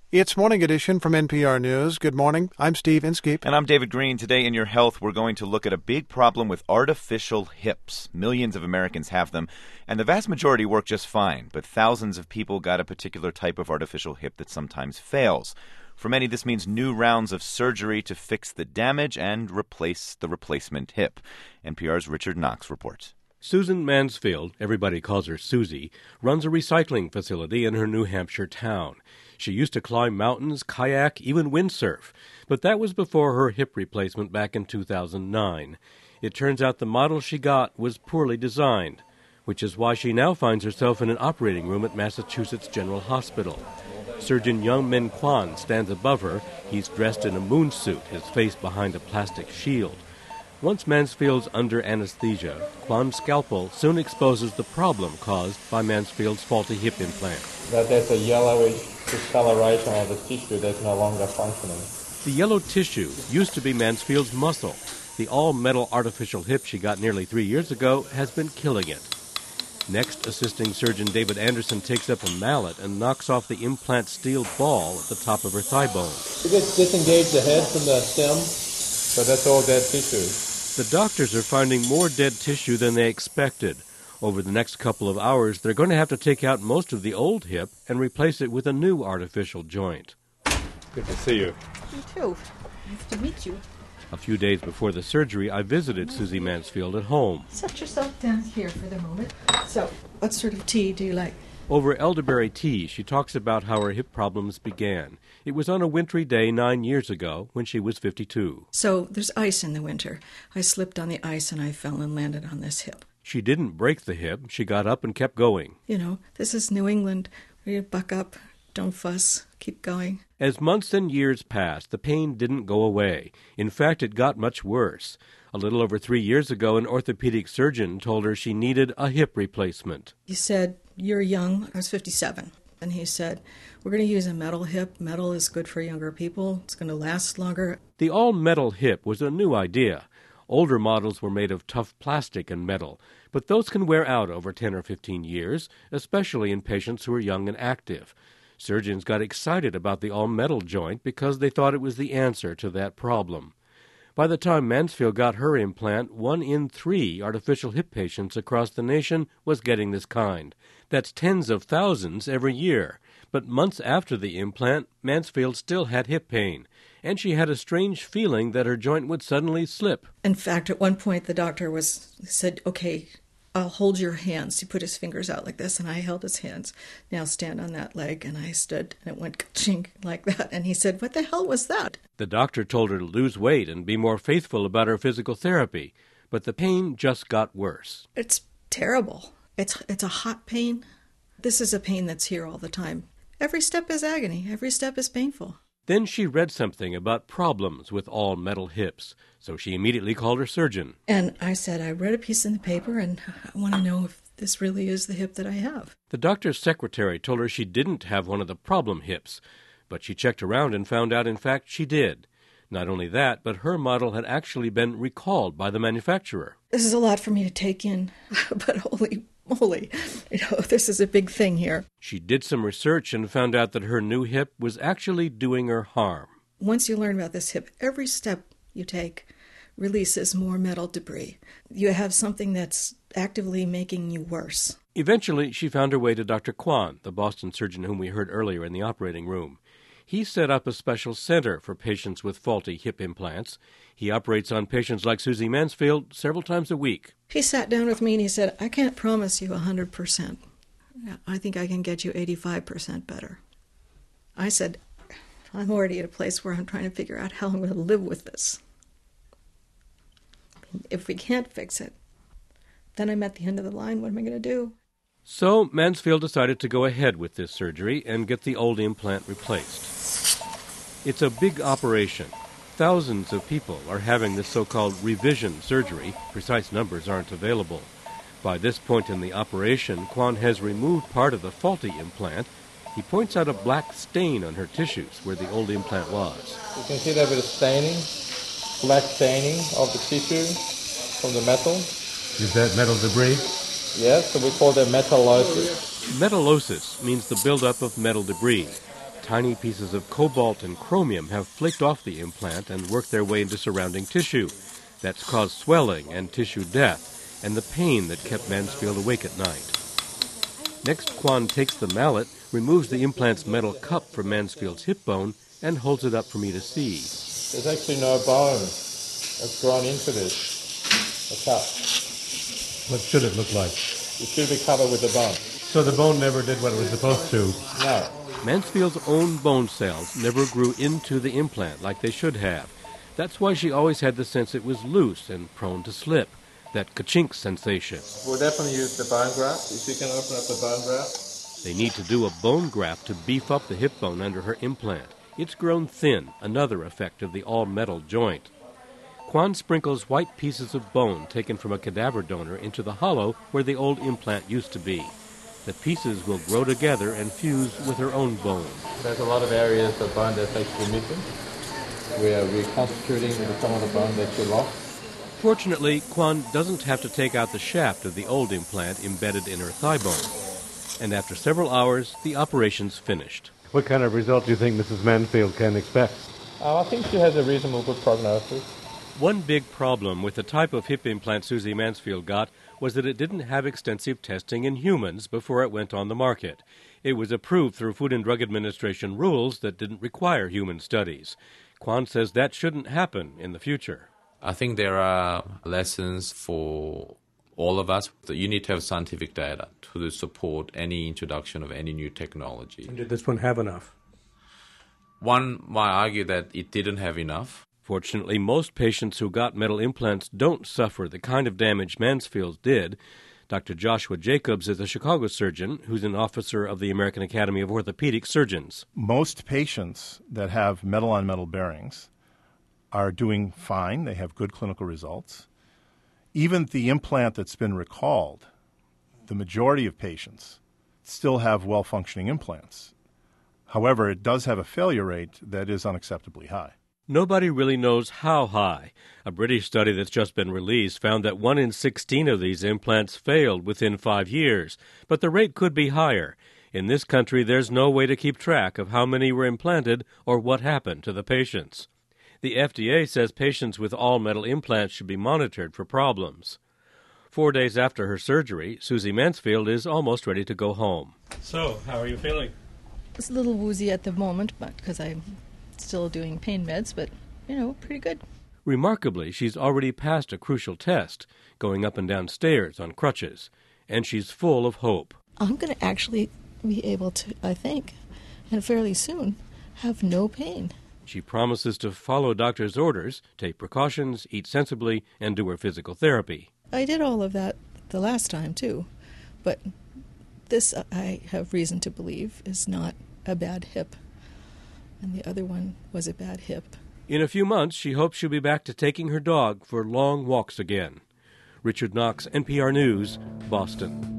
It's Morning Edition from NPR News. Good morning. I'm Steve Inskeep. And I'm David Green. Today in Your Health, we're going to look at a big problem with artificial hips. Millions of Americans have them, and the vast majority work just fine. But thousands of people got a particular type of artificial hip that sometimes fails. For many, this means new rounds of surgery to fix the damage and replace the replacement hip. NPR's Richard Knox reports. Susan Mansfield, everybody calls her Susie, runs a recycling facility in her New Hampshire town. She used to climb mountains, kayak, even windsurf, but that was before her hip replacement back in 2009. It turns out the model she got was poorly designed, which is why she now finds herself in an operating room at Massachusetts General Hospital. Surgeon Young Min Kwan stands above her. He's dressed in a moon suit, his face behind a plastic shield. Once Mansfield's under anesthesia, Kwan's scalpel soon exposes the problem caused by Mansfield's faulty hip implant. There's a yellowish discoloration of the tissue that's no longer functioning. The yellow tissue used to be Mansfield's muscle. The all-metal artificial hip she got nearly 3 years ago has been killing it. Next, assisting surgeon David Anderson takes up a mallet and knocks off the implant steel ball at the top of her thigh bone. You just disengage the head from the stem, so that's all dead tissue. The doctors are finding more dead tissue than they expected. Over the next couple of hours, they're going to have to take out most of the old hip and replace it with a new artificial joint. Good to see you. You too. Nice to meet you. A few days before the surgery, I visited Susie Mansfield at home. Set yourself down here for the moment. So, what sort of tea do you like? Over elderberry tea, she talks about how her hip problems began. It was on a wintry day 9 years ago when she was 52. So, there's ice in the winter. I slipped on the ice and I fell and landed on this hip. She didn't break the hip. She got up and kept going. You know, this is New England. You buck up, don't fuss, keep going. As months and years passed, the pain didn't go away. In fact, it got much worse. A little over 3 years ago, an orthopedic surgeon told her she needed a hip replacement. He said, "You're young." I was 57. And he said, "We're going to use a metal hip. Metal is good for younger people. It's going to last longer." The all-metal hip was a new idea. Older models were made of tough plastic and metal, but those can wear out over 10 or 15 years, especially in patients who are young and active. Surgeons got excited about the all-metal joint because they thought it was the answer to that problem. By the time Mansfield got her implant, 1 in 3 artificial hip patients across the nation was getting this kind. That's tens of thousands every year. But months after the implant, Mansfield still had hip pain, and she had a strange feeling that her joint would suddenly slip. In fact, at one point the doctor said, "Okay, I'll hold your hands." He put his fingers out like this, and I held his hands. "Now stand on that leg." And I stood, and it went ka-chink like that. And he said, "What the hell was that?" The doctor told her to lose weight and be more faithful about her physical therapy, but the pain just got worse. It's terrible. It's a hot pain. This is a pain that's here all the time. Every step is agony. Every step is painful. Then she read something about problems with all-metal hips, so she immediately called her surgeon. And I said, "I read a piece in the paper, and I want to know if this really is the hip that I have." The doctor's secretary told her she didn't have one of the problem hips, but she checked around and found out, in fact, she did. Not only that, but her model had actually been recalled by the manufacturer. This is a lot for me to take in, but holy moly, this is a big thing here. She did some research and found out that her new hip was actually doing her harm. Once you learn about this hip, every step you take releases more metal debris. You have something that's actively making you worse. Eventually, she found her way to Dr. Kwan, the Boston surgeon whom we heard earlier in the operating room. He set up a special center for patients with faulty hip implants. He operates on patients like Susie Mansfield several times a week. He sat down with me and he said, "I can't promise you 100%. I think I can get you 85% better." I said, "I'm already at a place where I'm trying to figure out how I'm going to live with this. If we can't fix it, then I'm at the end of the line. What am I going to do?" So Mansfield decided to go ahead with this surgery and get the old implant replaced. It's a big operation. Thousands of people are having this so-called revision surgery. Precise numbers aren't available. By this point in the operation, Kwan has removed part of the faulty implant. He points out a black stain on her tissues where the old implant was. You can see that with the staining, black staining of the tissue from the metal. Is that metal debris? Yes, so we call that metallosis. Metallosis means the buildup of metal debris. Tiny pieces of cobalt and chromium have flaked off the implant and worked their way into surrounding tissue. That's caused swelling and tissue death, and the pain that kept Mansfield awake at night. Next, Kwan takes the mallet, removes the implant's metal cup from Mansfield's hip bone, and holds it up for me to see. There's actually no bone that's grown into this, the cup. What should it look like? It should be covered with the bone. So the bone never did what it was supposed to? No. Mansfield's own bone cells never grew into the implant like they should have. That's why she always had the sense it was loose and prone to slip, that ka-chink sensation. We'll definitely use the bone graft. If you can open up the bone graft. They need to do a bone graft to beef up the hip bone under her implant. It's grown thin, another effect of the all-metal joint. Kwan sprinkles white pieces of bone taken from a cadaver donor into the hollow where the old implant used to be. The pieces will grow together and fuse with her own bone. There's a lot of areas of bone that's actually missing. We are reconstituting some of the bone that you lost. Fortunately, Kwan doesn't have to take out the shaft of the old implant embedded in her thigh bone. And after several hours, the operation's finished. What kind of result do you think Mrs. Mansfield can expect? I think she has a reasonable good prognosis. One big problem with the type of hip implant Susie Mansfield got was that it didn't have extensive testing in humans before it went on the market. It was approved through Food and Drug Administration rules that didn't require human studies. Kwan says that shouldn't happen in the future. I think there are lessons for all of us. You need to have scientific data to support any introduction of any new technology. And did this one have enough? One might argue that it didn't have enough. Fortunately, most patients who got metal implants don't suffer the kind of damage Mansfield did. Dr. Joshua Jacobs is a Chicago surgeon who's an officer of the American Academy of Orthopedic Surgeons. Most patients that have metal-on-metal bearings are doing fine. They have good clinical results. Even the implant that's been recalled, the majority of patients still have well-functioning implants. However, it does have a failure rate that is unacceptably high. Nobody really knows how high. A British study that's just been released found that 1 in 16 of these implants failed within 5 years, but the rate could be higher. In this country, there's no way to keep track of how many were implanted or what happened to the patients. The FDA says patients with all-metal implants should be monitored for problems. 4 days after her surgery, Susie Mansfield is almost ready to go home. So, how are you feeling? It's a little woozy at the moment, but because I'm still doing pain meds, but, pretty good. Remarkably, she's already passed a crucial test, going up and down stairs on crutches, and she's full of hope. I'm going to actually be able to, I think, and fairly soon, have no pain. She promises to follow doctor's orders, take precautions, eat sensibly, and do her physical therapy. I did all of that the last time, too, but this, I have reason to believe, is not a bad hip. And the other one was a bad hip. In a few months, she hopes she'll be back to taking her dog for long walks again. Richard Knox, NPR News, Boston.